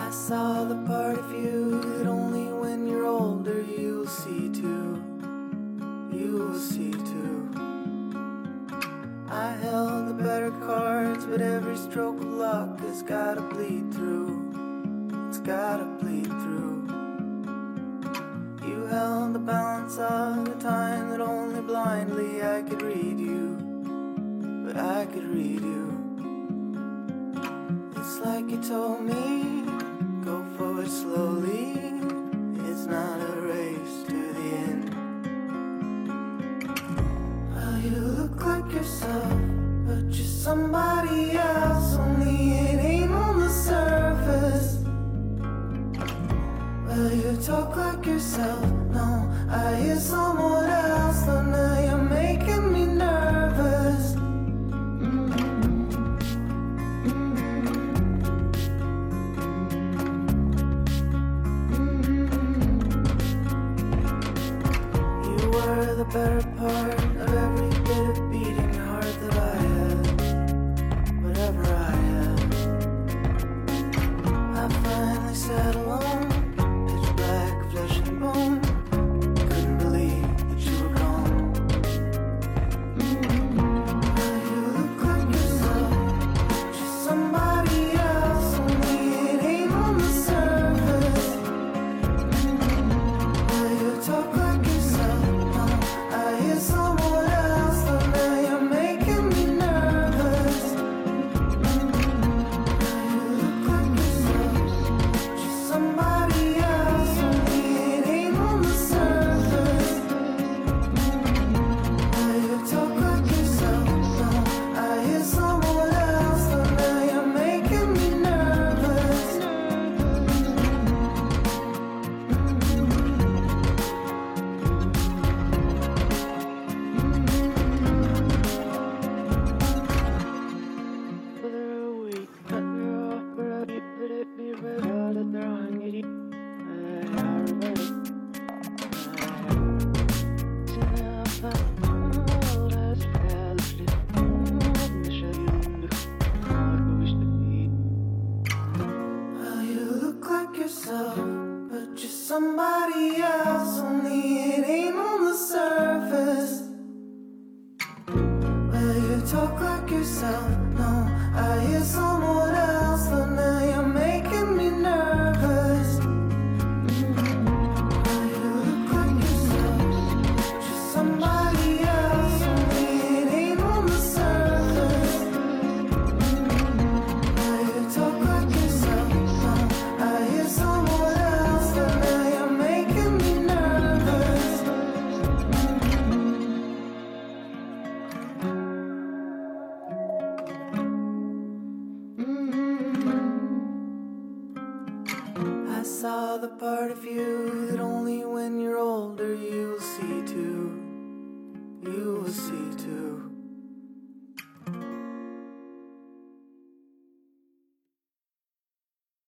I saw the part of you that only when you're older you'll see too. You'll see too. I held the better cards, but every stroke of luck has gotta bleed through. It's gotta bleed through. You held the balance of the time that only blindly I could read you. But I could read you. It's like you told me, go forward slowly. It's not a race to the end. Well, you look like yourself, but you're somebody else. Only it ain't on the surface. Well, you talk like yourself. No, I hear someone else. But now you're making me nervous. The better part of every bit of beating heart that I had, whatever I had. I finally sat alone, pitch black, flesh and bone. Couldn't believe that you were gone. Now you look like yourself, just somebody else. Only it ain't on the surface. Well, you talk like yourself. I hear someone else, but now you're making me nervous. You look like yourself, just somebody else. Only it ain't on the surface. You talk like yourself. No, I hear someone else, but now you're making me nervous. Well, you look like yourself, but you're somebody else. Only it ain't on the surface. Well, you talk like yourself. No, I hear someone else, but now you're making me nervous. Well, you look like yourself, just somebody else. Only it ain't on the surface. Well, you talk like yourself. No, I hear someone else, but now you're making me nervous. I saw the part of you that only when you're older you